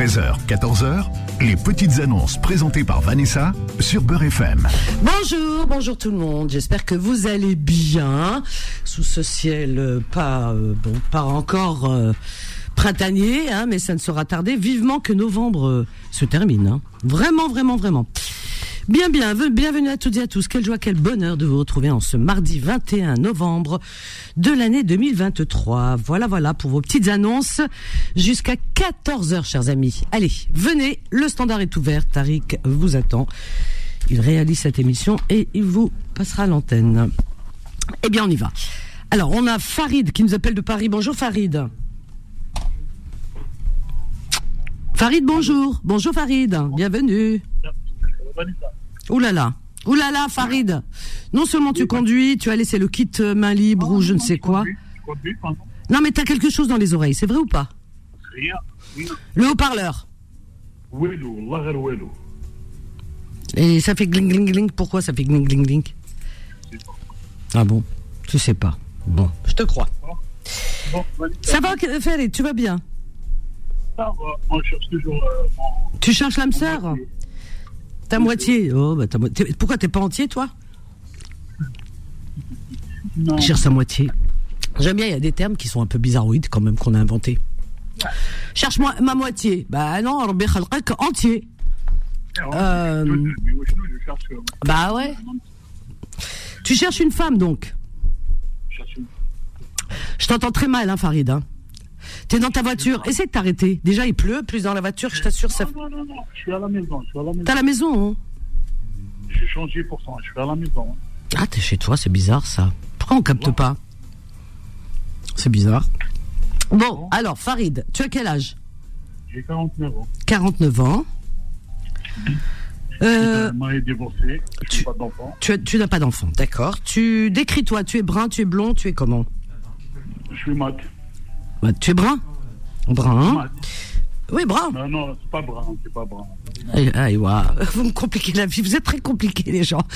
13h, 14h, les petites annonces présentées par Vanessa sur Beurre FM. Bonjour tout le monde. J'espère que vous allez bien sous ce ciel pas encore printanier, hein, mais ça ne sera tardé. Vivement que novembre se termine. Hein. Vraiment. Bienvenue à toutes et à tous. Quelle joie, quel bonheur de vous retrouver en ce mardi 21 novembre de l'année 2023. Voilà pour vos petites annonces jusqu'à 14h, chers amis. Allez, venez, le standard est ouvert. Tariq vous attend. Il réalise cette émission et il vous passera l'antenne. Eh bien, on y va. Alors, on a Farid qui nous appelle de Paris. Bonjour Farid. Farid, bonjour. Bonjour Farid. Bienvenue. Ouh là là, Farid. Non seulement tu conduis, tu as laissé le kit main libre ou je ne sais quoi. Non, mais t'as quelque chose dans les oreilles, c'est vrai ou pas? Rien. Le haut-parleur. Et ça fait gling gling gling. Pourquoi ça fait gling gling gling? Ah bon, tu sais pas. Bon, je te crois. Ça va, Farid, tu vas bien? Ça va, on cherche toujours. Tu cherches l'âme sœur? Ta moitié. Oh, bah, pourquoi t'es pas entier, toi? Non. Cherche sa moitié. J'aime bien, il y a des termes qui sont un peu bizarroïdes quand même qu'on a inventés. Cherche-moi ma moitié. Bah non, Rabbi Khalqak entier. Bah ouais. Tu cherches une femme donc? Je t'entends très mal, hein, Farid. Hein. T'es dans ta voiture. Essaie de t'arrêter. Déjà, il pleut, plus dans la voiture, je t'assure. Ça... Non, je suis à la maison. T'es à la maison, hein? J'ai changé pour ça, je suis à la maison. Ah, t'es chez toi, c'est bizarre, ça. Pourquoi on capte pas? C'est bizarre. Bon, alors, Farid, tu as quel âge? J'ai 49 ans. 49 ans. Marié, divorcé, je n'ai pas d'enfant. Tu n'as pas d'enfant, d'accord. Décris-toi, tu es brun, tu es blond, tu es comment? Je suis mat. Bah, tu es brun? Brun. Oui, brun. Non, c'est pas brun. Vous me compliquez la vie, vous êtes très compliqués, les gens.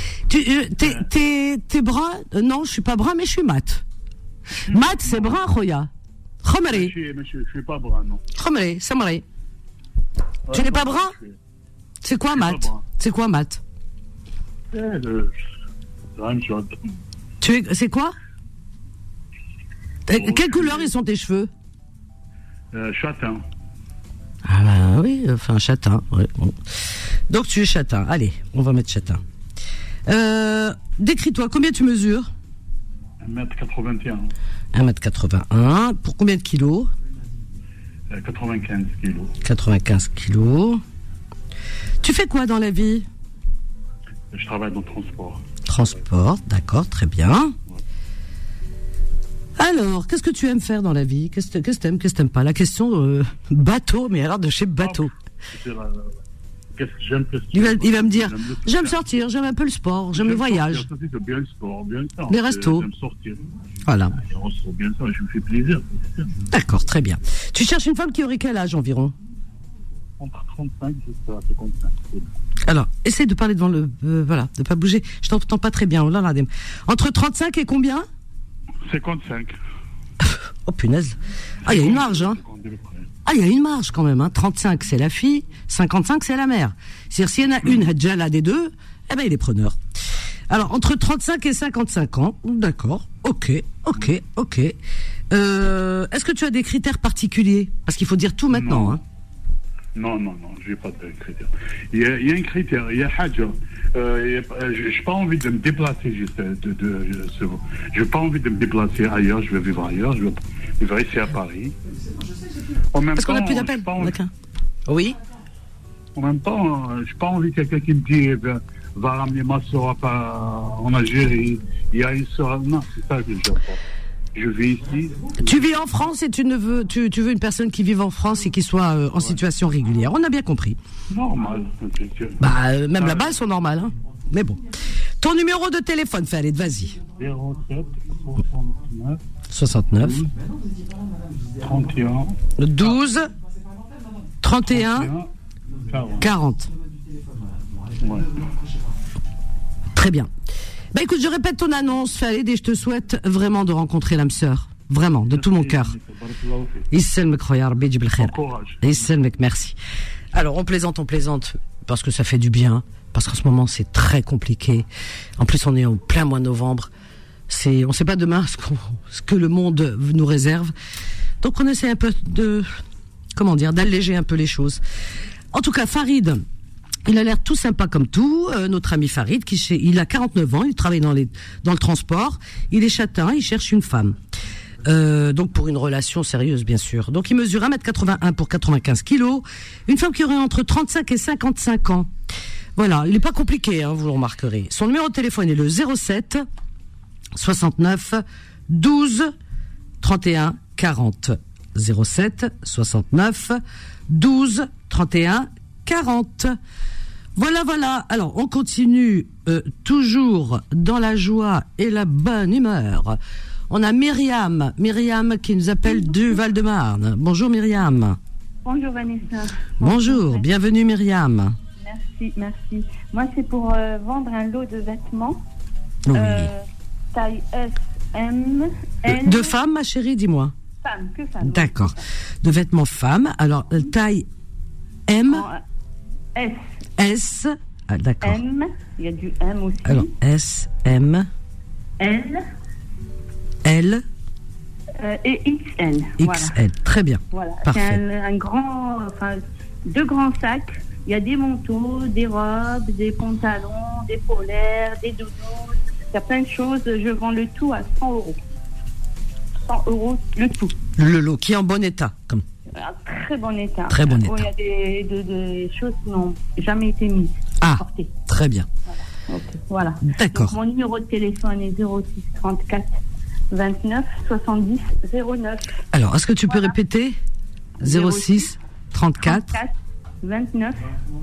T'es brun? Non, je suis pas brun, mais je suis mat. Mat, c'est brun, Khoya. Khomri. Je suis pas brun, non. Khomri, Samri. Tu n'es pas brun? C'est quoi mat? C'est quoi mat? C'est la même chose. C'est quoi? Quelle couleur ils sont tes cheveux? Châtain. Ah bah oui, enfin châtain. Ouais, bon. Donc tu es châtain. Allez, on va mettre châtain. Décris-toi, combien tu mesures? 1m81. 1m81. Pour combien de kilos? 95 kilos. 95 kilos. Tu fais quoi dans la vie? Je travaille dans le transport. Transport, d'accord, très bien. Alors, qu'est-ce que tu aimes faire dans la vie? Qu'est-ce que t'aimes, qu'est-ce que t'aimes pas? La question bateau, mais alors de chez bateau. Qu'est-ce que j'aime? Il va me dire, j'aime sortir, j'aime un peu le sport, j'aime le voyage. J'aime bien le sport, bien ça. Les restos. J'aime sortir. Voilà. On se trouve bien ça, je me fais plaisir. D'accord, très bien. Tu cherches une femme qui aurait quel âge environ? Entre 35 jusqu'à 55. Alors, essaye de parler devant le... voilà, de pas bouger. Je t'entends pas très bien. Oh là là, entre 35 et combien? 55. Oh punaise. Ah, il y a une marge, hein. Ah, il y a une marge quand même, hein. 35, c'est la fille. 55, c'est la mère. C'est-à-dire, s'il y en a une, Hadjala des deux, eh ben, il est preneur. Alors, entre 35 et 55 ans, d'accord. Ok. Est-ce que tu as des critères particuliers? Parce qu'il faut dire tout maintenant, non. Hein. Non, je n'ai pas de critères. Il y a un critère, il y a Hadja. Je n'ai pas envie de me déplacer. Je n'ai pas envie de me déplacer ailleurs. Je vais vivre ailleurs. Je vais vivre ici à Paris. Parce qu'on n'a plus d'appel. Oui. En même temps, je n'ai pas envie de quelqu'un qui me dit va ramener ma soeur en Algérie. Il y a une soeur. Non, c'est ça que je veux pas. Je vis ici. Tu vis en France et tu veux une personne qui vive en France et qui soit en situation régulière. On a bien compris. Normal. Bah, même là-bas, elles sont normales. Hein. Mais bon. Ton numéro de téléphone, Farid, vas-y. 07 69 31 12 31 40. Ouais. Très bien. Bah écoute, je répète ton annonce, Farid, et je te souhaite vraiment de rencontrer l'âme sœur. vraiment, de tout mon cœur. Yisselmek, khoya Rabbi yjib al khair. Yisselmek, merci. Alors, on plaisante, parce que ça fait du bien, parce qu'en ce moment, c'est très compliqué. En plus, on est en plein mois de novembre. On sait pas demain ce que le monde nous réserve. Donc, on essaie un peu d'alléger un peu les choses. En tout cas, Farid, il a l'air tout sympa comme tout. Notre ami Farid, il a 49 ans, il travaille dans le transport. Il est châtain, il cherche une femme. Donc pour une relation sérieuse, bien sûr. Donc il mesure 1m81 pour 95 kilos. Une femme qui aurait entre 35 et 55 ans. Voilà, il n'est pas compliqué, vous le remarquerez. Son numéro de téléphone est le 07 69 12 31 40. 07 69 12 31 40. Voilà. Alors, on continue toujours dans la joie et la bonne humeur. On a Myriam qui nous appelle du Val-de-Marne. Bonjour Myriam. Bonjour Vanessa. Bonjour, bienvenue Myriam. Merci. Moi, c'est pour vendre un lot de vêtements. Oui. Taille S, M, L. De femmes, ma chérie, dis-moi. Que femme. D'accord. De vêtements femmes. Alors, taille M. S. S. Ah, d'accord. M. Il y a du M aussi. Alors, S, M. L. L. Et XL. XL. Voilà. Très bien. Voilà. Parfait. C'est deux grands sacs. Il y a des manteaux, des robes, des pantalons, des polaires, des doudous. Il y a plein de choses. Je vends le tout à 100 euros. 100 euros le tout. Le lot qui est en bon état. Très bon état. Très bon état. Il y a des choses qui n'ont jamais été mises. Portées. Très bien. Voilà. D'accord. Donc, mon numéro de téléphone est 06 34 29 70 09. Alors, est-ce que tu peux répéter 06 34 29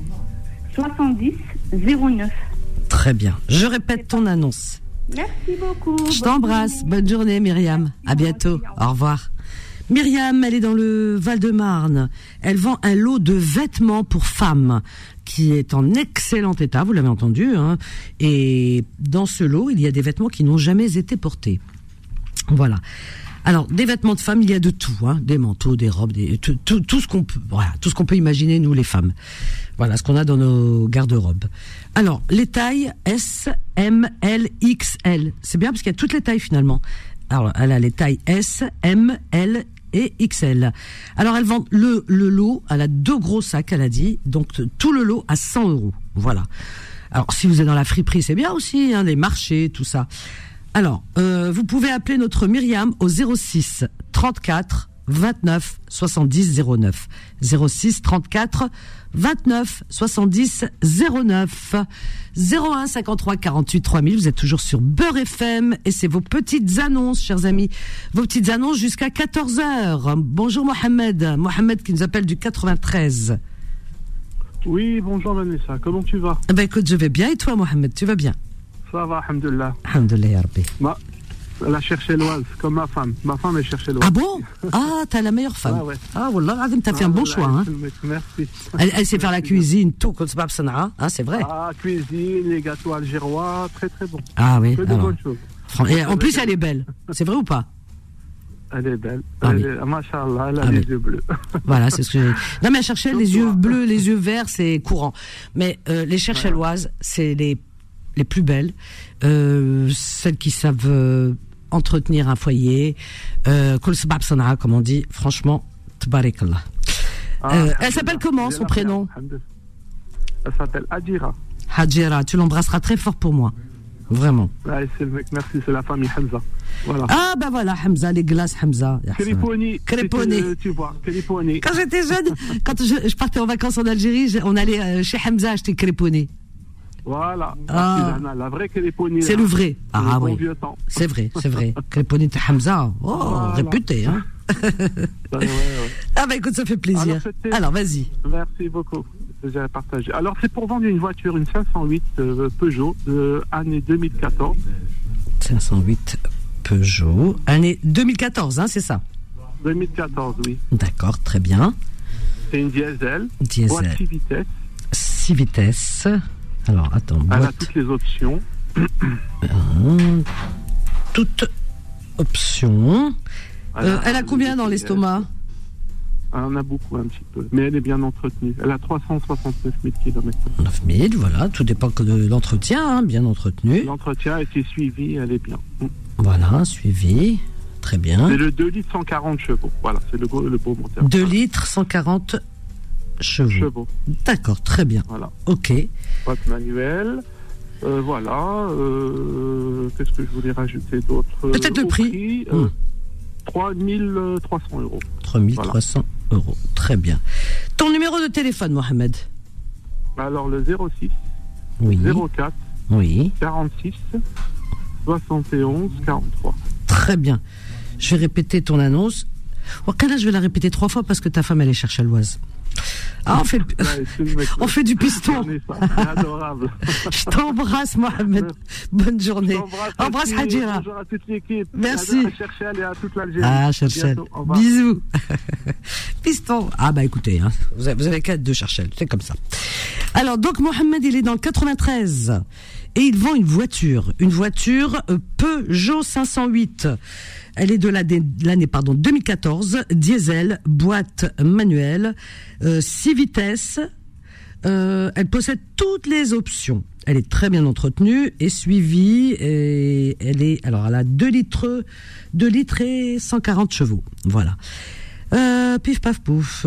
70 09. Très bien. Je répète ton annonce. Merci beaucoup. Je t'embrasse. Bonne journée, Myriam. À bientôt. Au revoir. Myriam, elle est dans le Val-de-Marne. Elle vend un lot de vêtements pour femmes qui est en excellent état, vous l'avez entendu. Et dans ce lot, il y a des vêtements qui n'ont jamais été portés. Voilà. Alors, des vêtements de femmes, il y a de tout, des manteaux, des robes, tout ce qu'on peut, tout ce qu'on peut imaginer, nous, les femmes. Voilà, ce qu'on a dans nos garde-robes. Alors, les tailles S, M, L, XL. C'est bien parce qu'il y a toutes les tailles, finalement. Alors, elle a les tailles S, M, L et XL. Alors, elle vend le lot, elle a 2 gros sacs, elle a dit, donc tout le lot à 100 euros. Voilà. Alors, si vous êtes dans la friperie, c'est bien aussi, les marchés, tout ça. Alors, vous pouvez appeler notre Myriam au 06 34 29 70 09. 06 34 29 70 09. 01 53 48 3000. Vous êtes toujours sur Beurre FM et c'est vos petites annonces, chers amis. Vos petites annonces jusqu'à 14h. Bonjour Mohamed. Mohamed qui nous appelle du 93. Oui, bonjour Vanessa. Comment tu vas? Écoute, je vais bien et toi Mohamed, tu vas bien? Ça va, alhamdoulilah. Alhamdoulilah, ya Rabbi. La cherchelloise, comme ma femme. Ma femme est cherchelloise. Ah bon? t'as la meilleure femme. Ouais. Wallah, Adim, t'as fait un bon choix. Merci. Elle sait faire la cuisine, tout, comme c'est pas c'est vrai. Cuisine, les gâteaux algérois, très très bon. Ah oui. Que de bonnes choses. Et en plus, elle est belle. C'est vrai ou pas? Elle est belle. Oui. Machallah, elle a les yeux bleus. Voilà, c'est ce que j'ai. Non, mais à chercher les yeux bleus, les yeux verts, c'est courant. Mais les cherchelloises, c'est les plus belles, celles qui savent entretenir un foyer, comme on dit, franchement, tabarakallah. Elle s'appelle comment, son prénom? Elle s'appelle Hadjira. Hadjira, tu l'embrasseras très fort pour moi, vraiment. Merci, c'est la famille Hamza. Voilà. Ah ben voilà, Hamza, les glaces Hamza. Créponi. Tu vois, créponi. Quand j'étais jeune, quand je partais en vacances en Algérie, on allait chez Hamza acheter créponi. Voilà, la vraie créponi. C'est le vrai. Oui. Vieux temps. C'est vrai. Créponi de Hamza. Voilà. Réputé, ouais. Ah écoute, ça fait plaisir. Alors vas-y. Merci beaucoup. J'ai partagé. Alors c'est pour vendre une voiture, une 508 Peugeot, année 2014. 508 Peugeot, année 2014, c'est ça? 2014, oui. D'accord, très bien. C'est une diesel. Boîte 6 vitesses. 6 vitesses. Alors, attends. Elle a toutes les options. Toutes options. Elle a combien dans l'estomac? Elle en a beaucoup, un petit peu. Mais elle est bien entretenue. Elle a 369 000 km. 9 000, voilà. Tout dépend que de l'entretien, hein, bien entretenu. L'entretien a été suivi, elle est bien. Voilà, suivi. Très bien. C'est le 2 litres 140 chevaux. Voilà, c'est le beau moteur. 2 litres 140 chevaux. D'accord, très bien. Voilà. Ok. Boîte manuelle. Voilà. Qu'est-ce que je voulais rajouter d'autre? Peut-être le prix. 3 300 euros. 3 300 euros. Très bien. Ton numéro de téléphone, Mohamed? Alors, le 06 oui. 04 oui. 46 71 43. Très bien. Je vais répéter ton annonce. Je vais la répéter 3 fois parce que ta femme, elle est chercher à l'Oise. Ah, on fait du piston. C'est adorable. Je t'embrasse, Mohamed. Bonne journée. Embrasse Hadjira. Bonjour à toute l'équipe. Merci. À Cherchel et à toute l'Algérie. Ah, Cherchel. Bisous. Piston. Ah, bah écoutez, hein, vous avez qu'à être de Cherchel. C'est comme ça. Alors, donc, Mohamed, il est dans le 93. Et il vend une voiture Peugeot 508. Elle est de l'année 2014, diesel, boîte manuelle, 6 vitesses. Elle possède toutes les options. Elle est très bien entretenue et suivie. Et elle a 2 litres et 140 chevaux. Voilà. Pif paf pouf.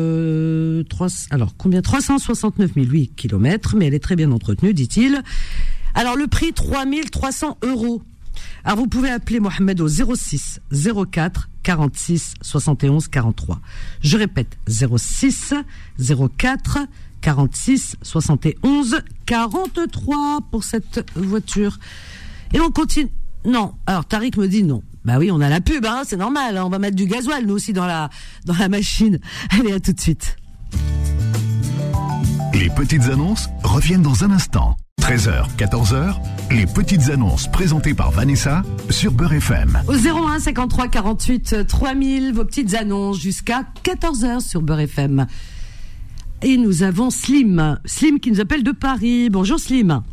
369 000 kilomètres, mais elle est très bien entretenue, dit-il. Alors le prix 3 300 euros. Alors vous pouvez appeler Mohamed au 06 04 46 71 43. Je répète, 06 04 46 71 43 pour cette voiture. Et on continue. Non, alors Tariq me dit non. Bah oui, on a la pub, hein, c'est normal, hein, on va mettre du gasoil nous aussi dans la machine. Allez, à tout de suite. Les petites annonces reviennent dans un instant. 13h, 14h, les petites annonces présentées par Vanessa sur Beurre FM. Au 01 53 48 3000, vos petites annonces jusqu'à 14h sur Beurre FM. Et nous avons Slim qui nous appelle de Paris. Bonjour Slim.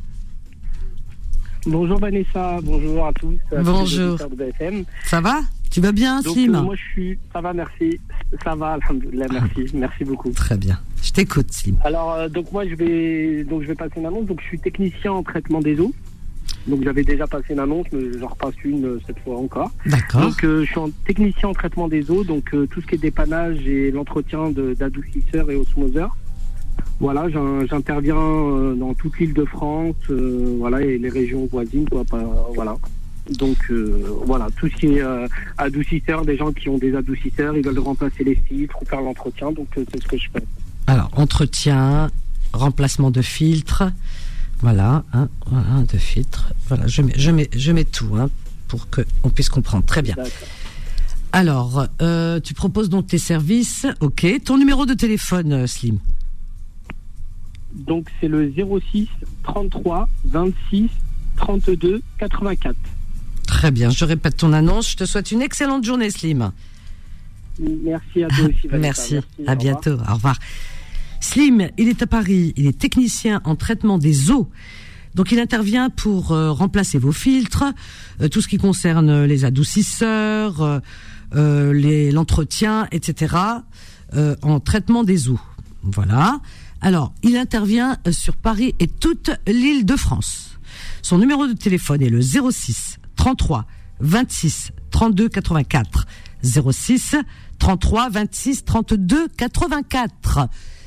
Bonjour Vanessa, bonjour à tous. Bonjour. De BFM. Ça va? Tu vas bien, donc, Slim? Moi ça va, merci. Ça va, alhamdoulilah, merci beaucoup. Très bien. Je t'écoute, Slim. Alors, donc moi je vais passer une annonce. Donc je suis technicien en traitement des eaux. Donc j'avais déjà passé une annonce, mais j'en repasse une cette fois encore. D'accord. Donc je suis technicien en traitement des eaux, donc tout ce qui est dépannage et l'entretien d'adoucisseurs et osmoseurs. Voilà, j'interviens dans toute l'île de France, voilà, et les régions voisines, quoi. Voilà. Donc voilà, tout ce qui est adoucisseur, des gens qui ont des adoucisseurs, ils veulent remplacer les filtres ou faire l'entretien, donc c'est ce que je fais. Alors entretien, remplacement de filtres, voilà, de filtres, voilà, je mets tout, hein, pour que on puisse comprendre. Très bien. D'accord. Alors, tu proposes donc tes services, ok. Ton numéro de téléphone, Slim? Donc c'est le 06 33 26 32 84. Très bien, je répète ton annonce. Je te souhaite une excellente journée, Slim. Merci à toi aussi, Vanessa. Merci, à bientôt, au revoir. Slim, il est à Paris, il est technicien en traitement des eaux. Donc il intervient pour remplacer vos filtres, tout ce qui concerne les adoucisseurs, l'entretien, etc. En traitement des eaux. Voilà. Alors, il intervient sur Paris et toute l'île de France. Son numéro de téléphone est le 06 33 26 32 84. 06 33 26 32 84.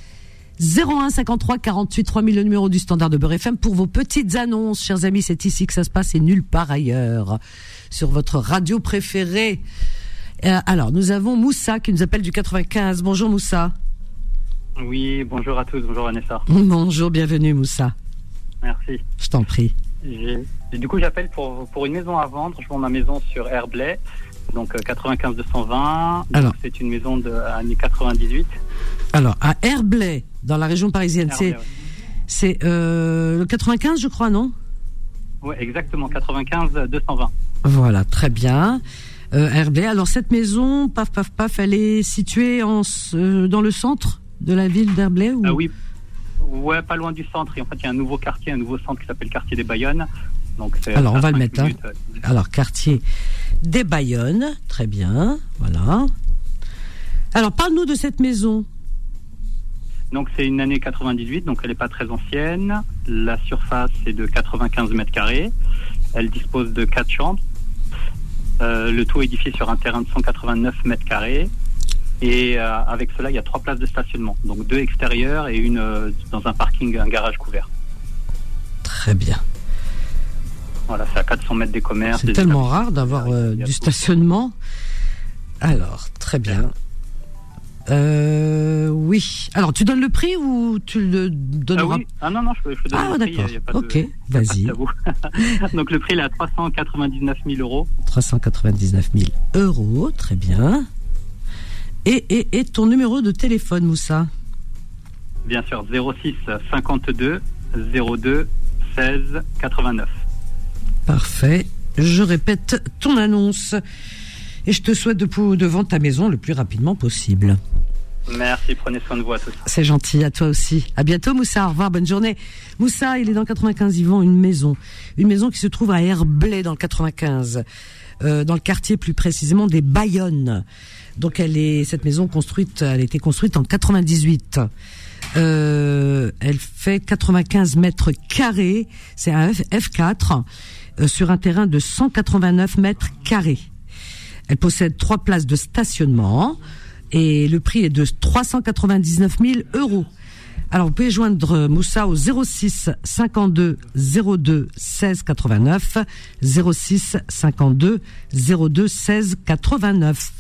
01 53 48 3000, le numéro du standard de Beurre FM pour vos petites annonces. Chers amis, c'est ici que ça se passe et nulle part ailleurs. Sur votre radio préférée. Alors, nous avons Moussa qui nous appelle du 95. Bonjour Moussa. Oui, bonjour à tous, bonjour Vanessa. Bonjour, bienvenue Moussa. Merci. Je t'en prie. Du coup, j'appelle pour une maison à vendre. Je vends ma maison sur Herblay, donc 95 220. Alors, c'est une maison de l'année 98. Alors, à Herblay, dans la région parisienne, Herblay, c'est le 95, je crois, non? Oui, exactement, 95 220. Voilà, très bien. Herblay, alors cette maison, paf, elle est située dans le centre de la ville d'Herblay ou... Oui, ouais, pas loin du centre. Et en fait, il y a un nouveau quartier, un nouveau centre qui s'appelle quartier des Bayonnes. Donc alors, on va le mettre. Hein. Alors, quartier des Bayonnes. Très bien. Voilà. Alors, parle-nous de cette maison. Donc, c'est une année 98, donc elle n'est pas très ancienne. La surface est de 95 mètres carrés. Elle dispose de 4 chambres. Le tout édifié sur un terrain de 189 mètres carrés. Et avec cela, il y a 3 places de stationnement. Donc 2 extérieures et une dans un parking, un garage couvert. Très bien. Voilà, c'est à 400 mètres des commerces. C'est tellement rare d'avoir du stationnement. Alors, très bien. Oui. Alors, tu donnes le prix ou tu le donneras? Oui. Ah non, je peux donner le prix. D'accord. Ok, vas-y. Donc, le prix, il est à 399 000 euros. 399 000 euros, très bien. Et ton numéro de téléphone, Moussa? Bien sûr, 06 52 02 16 89. Parfait. Je répète ton annonce. Et je te souhaite de vendre ta maison le plus rapidement possible. Merci, prenez soin de vous à tous. C'est gentil, à toi aussi. À bientôt, Moussa. Au revoir, bonne journée. Moussa, il est dans 95, il vend une maison qui se trouve à Herblay dans le 95, dans le quartier plus précisément des Bayonnes. Donc cette maison elle a été construite en 98. Elle fait 95 mètres carrés. C'est un F4 sur un terrain de 189 mètres carrés. Elle possède 3 places de stationnement et le prix est de 399 000 euros. Alors, vous pouvez joindre Moussa au 06 52 02 16 89, 06 52 02 16 89.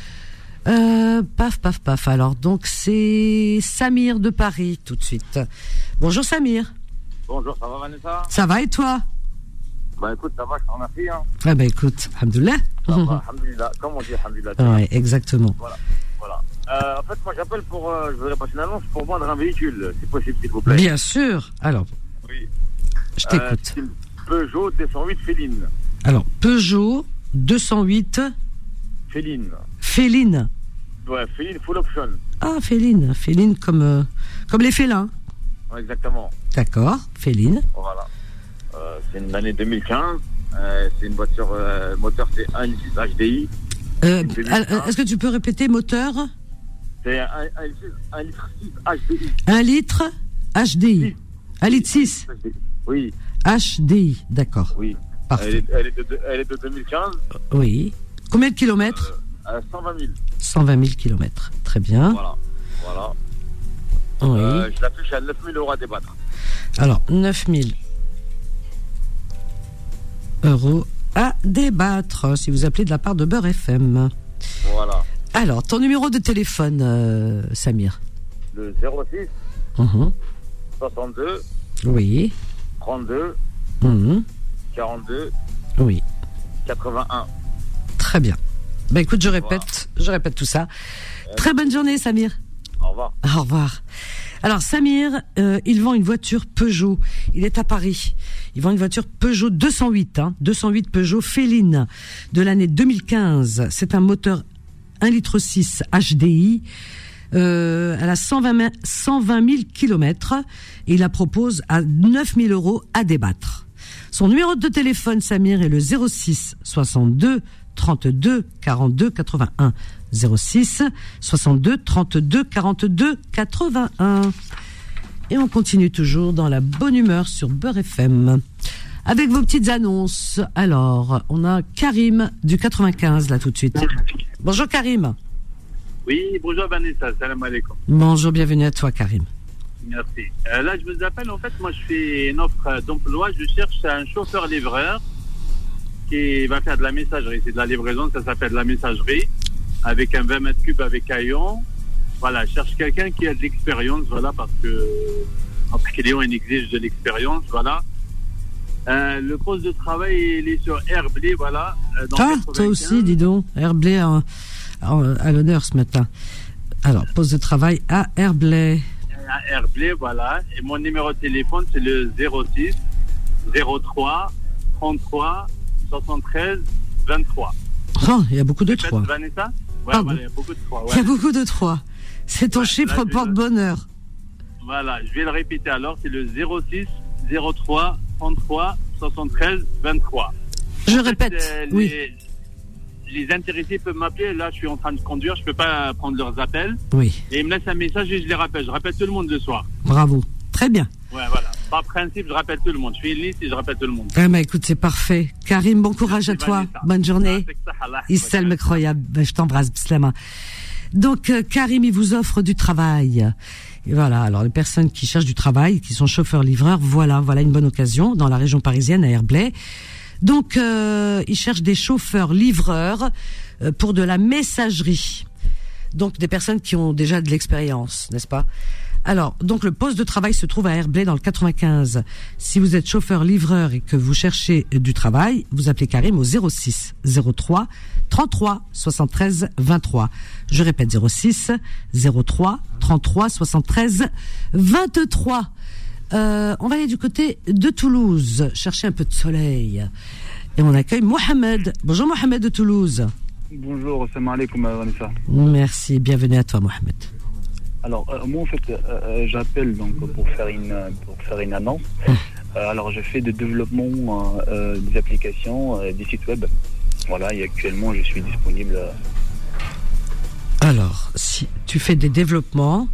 Paf. Alors, donc, c'est Samir de Paris, tout de suite. Bonjour, Samir. Bonjour, ça va, Vanessa? Ça va, et toi? Bah, écoute, ça va, je t'en remercie, hein. Ah, bah, écoute, alhamdoulilah. Ça va, alhamdoulilah. Comme on dit, alhamdoulilah. Ouais, exactement. Voilà. En fait, moi, j'appelle je voudrais passer une annonce pour vendre un véhicule, si possible, s'il vous plaît. Bien sûr. Alors, oui. Je t'écoute. C'est une Peugeot 208 Féline. Alors, Peugeot 208 Féline. Féline. Ouais, Féline full option. Ah, Féline comme les félins. Ouais, exactement. D'accord, Féline. Voilà. C'est une année 2015. C'est une voiture, moteur c'est 1.6 HDI. Est-ce que tu peux répéter moteur? C'est 1 litre 6 HDI. 1 litre HDI. 1 litre 6. Oui. HDI, d'accord. Oui. Parfait. Elle est de 2015. Oui. Combien de kilomètres? 120 000. 120 000 kilomètres. Très bien. Voilà. Oui. Je l'affiche à 9 000 euros à débattre. Alors, 9 000 euros à débattre si vous appelez de la part de Beurre FM. Voilà. Alors, ton numéro de téléphone, Samir? Le 06 62 oui 32 42 oui 81. Très bien. Ben écoute, je répète tout ça. Très bonne journée, Samir. Au revoir. Au revoir. Alors Samir, il vend une voiture Peugeot. Il est à Paris. Il vend une voiture Peugeot 208, 208 Peugeot Féline de l'année 2015. C'est un moteur 1 litre 6 HDI. Elle a 120 000 kilomètres et il la propose à 9 000 euros à débattre. Son numéro de téléphone, Samir, est le 06 62 32 42 81. 06 62 32 42 81. Et on continue toujours dans la bonne humeur sur Beurre FM avec vos petites annonces. Alors, on a Karim du 95 là tout de suite. Bonjour Karim. Oui, bonjour Vanessa, salam alaikum. Bonjour, bienvenue à toi Karim. Merci. Là, je vous appelle, en fait, moi je fais une offre d'emploi, je cherche un chauffeur-livreur qui va faire de la messagerie. C'est de la livraison, ça s'appelle de la messagerie, avec un 20 mètres cubes avec haillons. Voilà, je cherche quelqu'un qui a de l'expérience, voilà, parce que notre client, il exige de l'expérience, voilà. Le poste de travail, il est sur Herblay, voilà. Toi aussi, dis donc, Herblay à l'honneur ce matin. Alors, poste de travail à Herblay. À Herblay, voilà. Et mon numéro de téléphone, c'est le 06 03 33 73 23. Oh, il y a beaucoup de 3. Vanessa ? Ouais, voilà, il y a beaucoup de 3. Ouais. Il y a beaucoup de 3. C'est ton chiffre porte-bonheur. Voilà, je vais le répéter alors. C'est le 06 03 33 73 23. Je répète, oui. Les intéressés peuvent m'appeler. Là, je suis en train de conduire. Je ne peux pas prendre leurs appels. Oui. Et ils me laissent un message et je les rappelle. Je rappelle tout le monde le soir. Bravo. Très bien. Ouais, voilà. Par principe, je rappelle tout le monde. Je fais une liste et je rappelle tout le monde. Eh ben, écoute, c'est parfait. Karim, bon courage à toi. Bonne journée. Issel Mekroya, je t'embrasse, Bislama. Donc, Karim, il vous offre du travail. Et voilà. Alors, les personnes qui cherchent du travail, qui sont chauffeurs-livreurs, voilà une bonne occasion dans la région parisienne, à Herblay. Donc, ils cherchent des chauffeurs-livreurs pour de la messagerie. Donc, des personnes qui ont déjà de l'expérience, n'est-ce pas? Alors, donc le poste de travail se trouve à Herblay dans le 95. Si vous êtes chauffeur-livreur et que vous cherchez du travail, vous appelez Karim au 06 03 33 73 23. Je répète 06 03 33 73 23. On va aller du côté de Toulouse, chercher un peu de soleil. Et on accueille Mohamed. Bonjour Mohamed de Toulouse. Bonjour, salam alaikum Vanessa. Merci, bienvenue à toi Mohamed. Alors moi en fait j'appelle donc pour faire une annonce. Alors je fais des développements des applications, des sites web. Voilà, et actuellement je suis disponible. Alors si tu fais des développements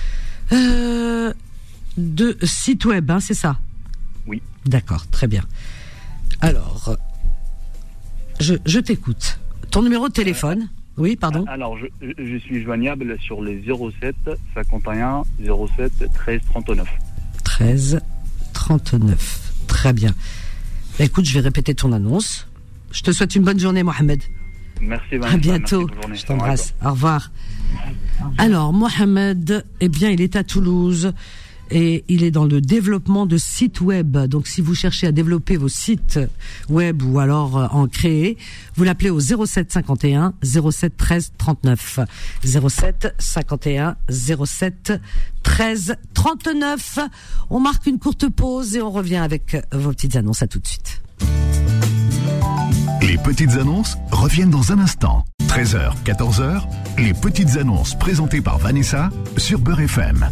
de sites web, hein, c'est ça? Oui. D'accord, très bien. Alors je t'écoute. Ton numéro de téléphone? Oui, pardon. Alors, je suis joignable sur les 07 51 07 13 39. 13 39. Très bien. Bah, écoute, je vais répéter ton annonce. Je te souhaite une bonne journée, Mohamed. Merci, Vanessa. À bientôt. Je t'embrasse. Au revoir. Alors, Mohamed, eh bien, il est à Toulouse et il est dans le développement de sites web. Donc, si vous cherchez à développer vos sites web ou alors en créer, vous l'appelez au 07 51 07 13 39. 07 51 07 13 39. On marque une courte pause et on revient avec vos petites annonces. À tout de suite. Les petites annonces reviennent dans un instant. 13h, 14h, les petites annonces présentées par Vanessa sur Beurre FM.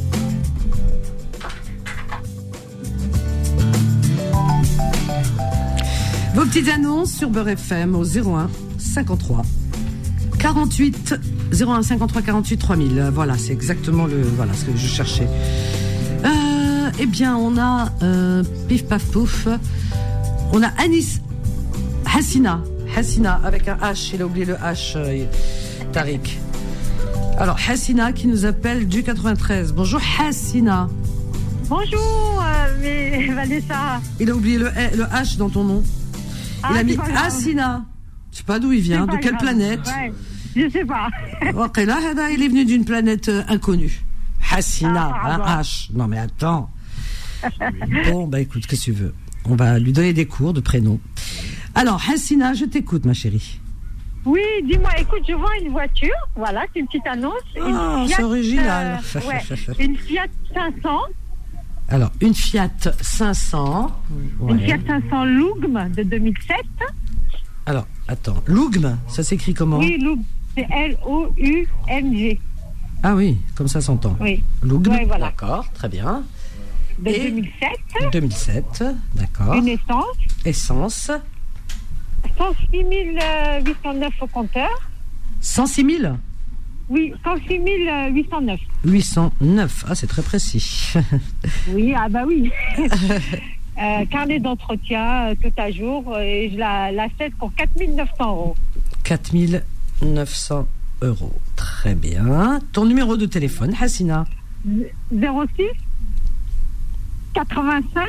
Vos petites annonces sur Beurre FM au 01 53 48 01 53 48 3000. Voilà, c'est exactement ce que je cherchais. Eh bien, on a pif paf pouf. On a Hassina avec un H. Il a oublié le H, Tariq. Alors Hassina qui nous appelle du 93. Bonjour Hassina. Bonjour, Vanessa. Il a oublié le H dans ton nom. Il a mis Hassina. Je sais pas d'où il vient, de quelle planète. Ouais, je sais pas. Ok, là, il est venu d'une planète inconnue. Hassina, un H. Non mais attends. Bon, bah écoute, qu'est-ce que tu veux? On va lui donner des cours de prénom. Alors, Hassina, je t'écoute, ma chérie. Oui, dis-moi, écoute, je vends une voiture. Voilà, c'est une petite annonce. Ah, c'est original. Une Fiat 500. Alors, une Fiat 500. Une Fiat 500 Lougm de 2007. Alors, attends, Lougm, ça s'écrit comment? Oui, Lougm, c'est L-O-U-M-G. Ah oui, comme ça s'entend. Oui. Lougm, ouais, voilà. D'accord, très bien. De 2007. 2007, d'accord. Une essence. Essence. 106 809 au compteur. 106 000? Oui, 106 809. 809, ah c'est très précis. Oui, ah bah oui. Carnet d'entretien, tout à jour, et je la cède pour 4 900 €. 4 900 €, très bien. Ton numéro de téléphone, Hassina? 06 85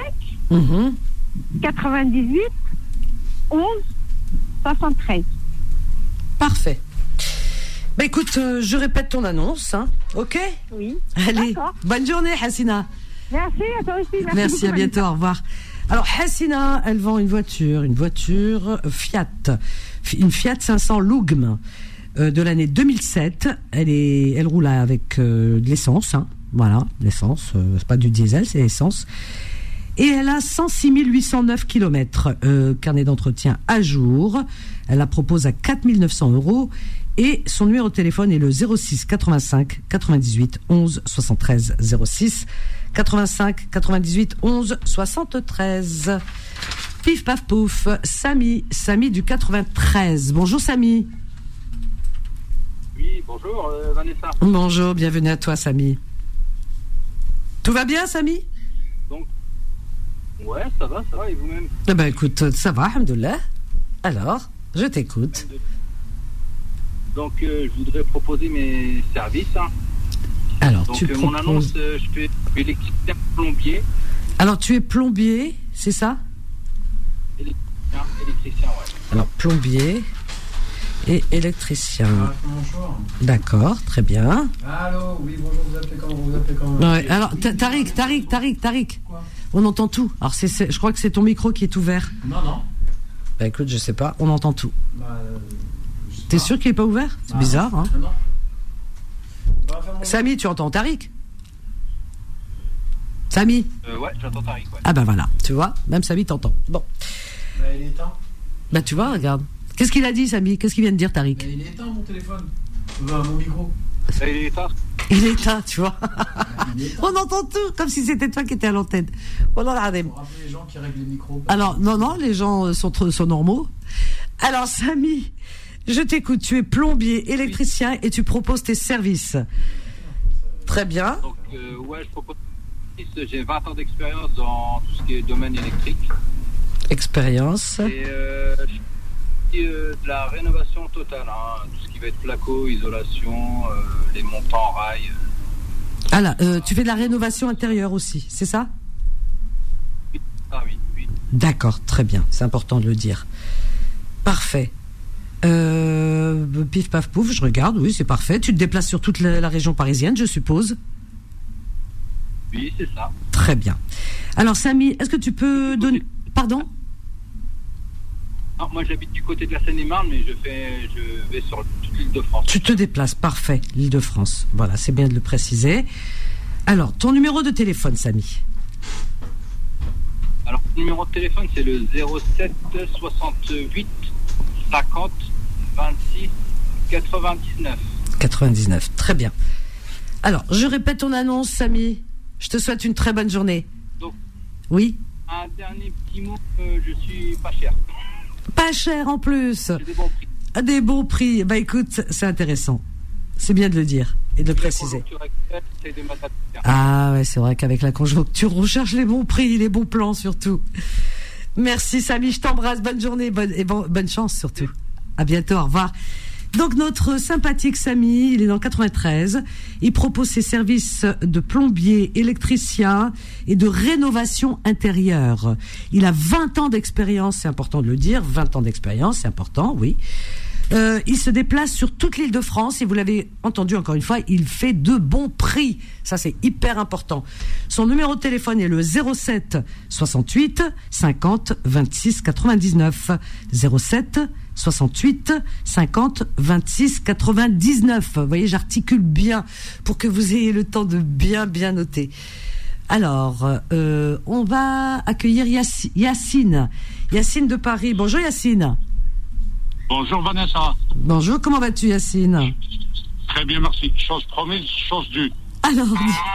98 11 73. Parfait. Bah écoute, je répète ton annonce, hein. Ok? Oui. Allez, bonne journée Hassina. Merci, à toi aussi. Merci, à bientôt, au revoir. Alors Hassina, elle vend une voiture Fiat, une Fiat 500 Lougm de l'année 2007. Elle roule avec de l'essence, hein. Voilà, l'essence, c'est pas du diesel, c'est l'essence. Et elle a 106 809 km, carnet d'entretien à jour. Elle la propose à 4 900 € et son numéro de téléphone est le 06 85 98 11 73. 06 85 98 11 73. Pif paf pouf, Samy du 93. Bonjour Samy. Oui, bonjour Vanessa. Bonjour, bienvenue à toi Samy. Tout va bien Samy? Donc, ouais, ça va, et vous-même? Eh ben écoute, ça va, alhamdoulilah. Alors, je t'écoute. Donc, je voudrais proposer mes services. Alors, donc, tu proposes... mon annonce, je fais électricien, plombier. Alors, tu es plombier, c'est ça? Électricien, ouais. Alors, plombier et électricien. Bonjour. D'accord, très bien. Allô, oui, bonjour, vous appelez comment? Ouais, alors, Tariq. Quoi? On entend tout. Alors, je crois que c'est ton micro qui est ouvert. Non. Bah écoute, je sais pas, on entend tout. T'es sûr qu'il est pas ouvert? C'est bizarre, hein? Non. Samy, tu entends Tariq? Samy? Ouais, j'entends Tariq, ouais. Ah bah voilà, tu vois, même Samy t'entend. Bon. Bah, il est éteint. Bah tu vois, regarde. Qu'est-ce qu'il a dit, Samy? Qu'est-ce qu'il vient de dire, Tariq? Bah, il est éteint, mon téléphone. Mon micro. Il est éteint. Il est éteint, tu vois. On entend tout, comme si c'était toi qui étais à l'antenne. Voilà, regardez. Pour rappeler les gens qui règlent les micros. Alors, non, les gens sont normaux. Alors, Samy, je t'écoute. Tu es plombier, électricien et tu proposes tes services. Très bien. Donc, ouais, je propose. J'ai 20 ans d'expérience dans tout ce qui est domaine électrique. Expérience. Et de la rénovation totale, hein, tout ce qui va être placo, isolation, les montants rails. Ah là, tu fais de la rénovation intérieure aussi, c'est ça? Ah oui. D'accord, très bien, c'est important de le dire. Parfait. Pif paf pouf, je regarde, oui, c'est parfait. Tu te déplaces sur toute la région parisienne, je suppose? Oui, c'est ça. Très bien. Alors, Samy, est-ce que tu peux donner... Pardon? Non, moi, j'habite du côté de la Seine-et-Marne, mais je vais sur toute l'île de France. Tu te déplaces, parfait, l'île de France. Voilà, c'est bien de le préciser. Alors, ton numéro de téléphone, Samy? Alors, le numéro de téléphone, c'est le 07 68 50 26 99. 99, très bien. Alors, je répète ton annonce, Samy. Je te souhaite une très bonne journée. Donc, oui? Un dernier petit mot, je suis pas cher. Pas cher en plus. J'ai des bons prix. Des bons prix. Bah écoute, c'est intéressant. C'est bien de le dire et de le préciser. Ah ouais, c'est vrai qu'avec la conjoncture, on cherche les bons prix, les bons plans surtout. Merci Samy, je t'embrasse. Bonne journée, bonne chance surtout. À bientôt, au revoir. Donc notre sympathique Samy, il est dans le 93, il propose ses services de plombier, électricien et de rénovation intérieure. Il a 20 ans d'expérience, c'est important de le dire, 20 ans d'expérience, c'est important, oui. Il se déplace sur toute l'île de France et vous l'avez entendu encore une fois, il fait de bons prix. Ça c'est hyper important. Son numéro de téléphone est le 07 68 50 26 99. 07 68 50 26 99. Vous voyez, j'articule bien pour que vous ayez le temps de bien noter. Alors, on va accueillir Yacine. Yacine de Paris. Bonjour Yacine. Bonjour Vanessa. Bonjour, comment vas-tu Yacine? Très bien, merci. Chose promise, chose due. Alors,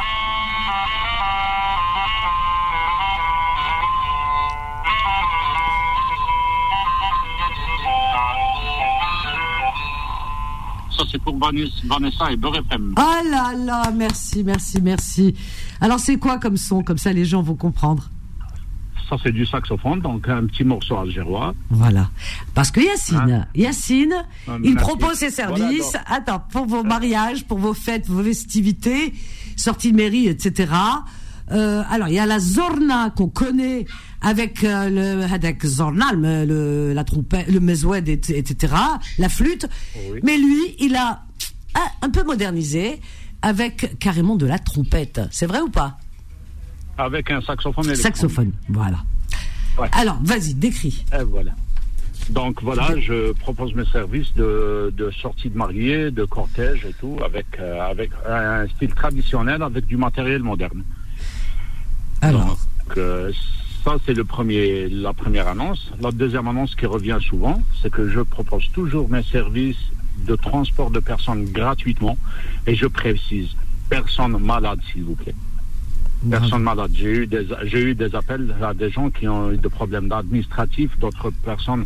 ça c'est pour Vanessa et Beurre FM. Ah là là, merci. Alors c'est quoi comme son? Comme ça les gens vont comprendre. Ça c'est du saxophone, donc un petit morceau algérois. Voilà. Parce que Yacine, il propose ses services, voilà, pour vos mariages, pour vos fêtes, vos festivités, sorties de mairie, etc. Alors il y a la zorna qu'on connaît avec le zorna, la trompette, le mezoued, etc. La flûte. Oui. Mais lui, il a un peu modernisé avec carrément de la trompette. C'est vrai ou pas? Avec un saxophone électronique. Saxophone, voilà. Ouais. Alors, vas-y, décris. Et voilà. Donc voilà, je propose mes services de sortie de mariée, de cortège et tout, avec un style traditionnel, avec du matériel moderne. Alors, donc, ça c'est la première annonce. La deuxième annonce qui revient souvent, c'est que je propose toujours mes services de transport de personnes gratuitement, et je précise, personnes malades s'il vous plaît. Personnes malades. J'ai eu des appels à des gens qui ont eu des problèmes administratifs, d'autres personnes.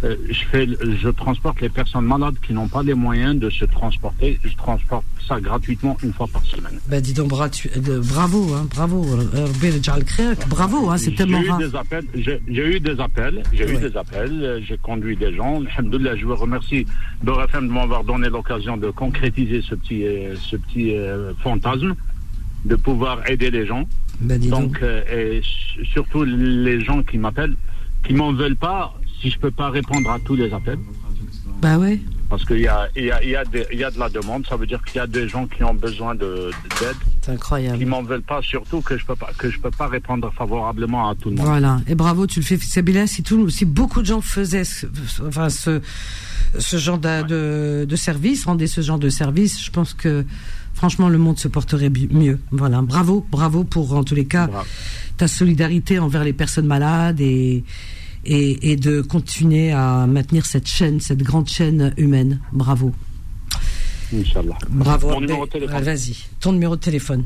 Je transporte les personnes malades qui n'ont pas les moyens de se transporter. Je transporte ça gratuitement une fois par semaine. Ben dis donc, bravo, hein, bravo. Bravo, hein, c'est tellement rare. J'ai eu des appels. J'ai conduit des gens. Alhamdoulilah, je vous remercie Beurre FM de m'avoir donné l'occasion de concrétiser ce petit fantasme, de pouvoir aider les gens. Ben, donc, et surtout les gens qui m'appellent, qui m'en veulent pas, si je peux pas répondre à tous les appels. Bah ouais. Parce qu'il y a de la demande, ça veut dire qu'il y a des gens qui ont besoin d'aide. C'est incroyable. Qui m'en veulent pas, surtout que je peux pas répondre favorablement à tout le monde. Voilà. Et bravo, tu le fais, Sabila. Si beaucoup de gens faisaient, ce genre de service, rendaient ce genre de service, je pense que franchement le monde se porterait mieux. Voilà. Bravo pour en tous les cas ta solidarité envers les personnes malades et de continuer à maintenir cette grande chaîne humaine. Bravo. Inch'Allah. Bravo. Mon numéro de téléphone. Vas-y, ton numéro de téléphone.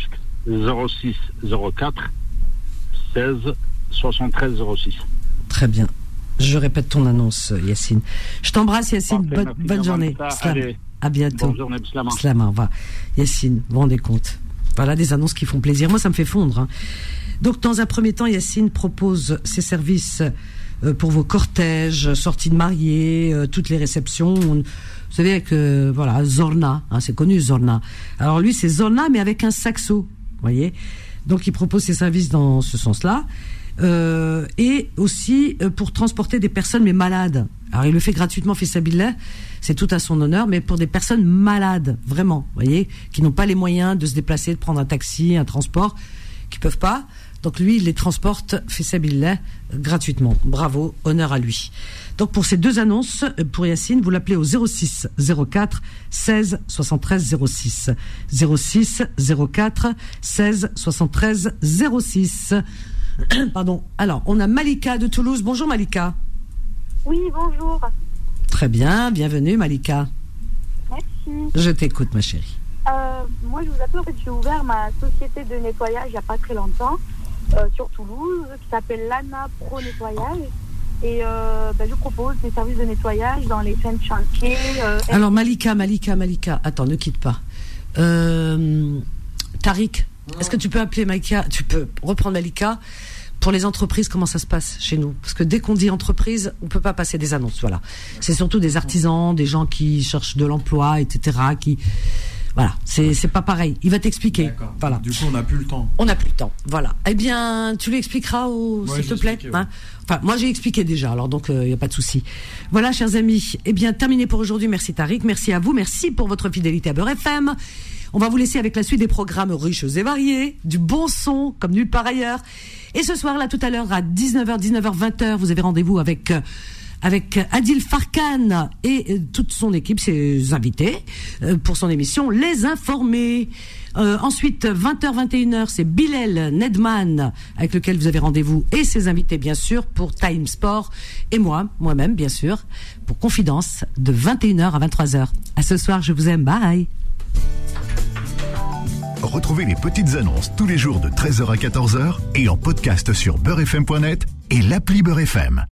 06 04 16 73 06. Très bien. Je répète ton annonce, Yacine. Je t'embrasse, Yacine. Bonne journée. À bientôt. Bonne journée, Slama. Slama, va. Yacine, vous vous rendez compte. Voilà des annonces qui font plaisir. Moi, ça me fait fondre. Hein. Donc, dans un premier temps, Yacine propose ses services pour vos cortèges, sorties de mariés, toutes les réceptions. Vous savez, avec Zorna, hein, c'est connu Zorna. Alors lui, c'est Zorna, mais avec un saxo, vous voyez. Donc, il propose ses services dans ce sens-là. Et aussi pour transporter des personnes mais malades. Alors, il le fait gratuitement, Fissabillah, c'est tout à son honneur, mais pour des personnes malades, vraiment, vous voyez, qui n'ont pas les moyens de se déplacer, de prendre un taxi, un transport, qui peuvent pas. Donc lui, il les transporte, Fissabillah, gratuitement. Bravo, honneur à lui. Donc pour ces deux annonces, pour Yacine, vous l'appelez au 06 04 16 73 06. 06 04 16 73 06. Pardon. Alors, on a Malika de Toulouse. Bonjour Malika. Oui, bonjour. Très bien, bienvenue Malika. Merci. Je t'écoute ma chérie. Moi, je vous appelle, en fait, j'ai ouvert ma société de nettoyage il n'y a pas très longtemps sur Toulouse, qui s'appelle Lana Pro Nettoyage. Et je propose des services de nettoyage dans les fins de chantier. Alors Malika, attends, ne quitte pas. Tariq, est-ce que tu peux appeler Malika? Tu peux reprendre Malika. Pour les entreprises, comment ça se passe chez nous? Parce que dès qu'on dit entreprise, on peut pas passer des annonces, voilà. C'est surtout des artisans, des gens qui cherchent de l'emploi, etc., voilà, c'est pas pareil. Il va t'expliquer. D'accord. Voilà. Du coup, on n'a plus le temps. Voilà. Eh bien, tu lui expliqueras, s'il te plaît. Hein. Enfin, moi, j'ai expliqué déjà, alors donc, il n'y a pas de souci. Voilà, chers amis. Eh bien, terminé pour aujourd'hui. Merci Tariq. Merci à vous. Merci pour votre fidélité à Beurre FM. On va vous laisser avec la suite des programmes riches et variés, du bon son, comme nulle part ailleurs. Et ce soir, là, tout à l'heure, à 19h, 20h, vous avez rendez-vous avec Adil Farkan et toute son équipe, ses invités, pour son émission Les Informés. Ensuite, 20h, 21h, c'est Bilal Nedman, avec lequel vous avez rendez-vous, et ses invités, bien sûr, pour Time Sport, et moi-même, bien sûr, pour Confidence, de 21h à 23h. À ce soir, je vous aime, bye. Retrouvez les petites annonces tous les jours de 13h à 14h et en podcast sur beurrefm.net et l'appli Beurre FM.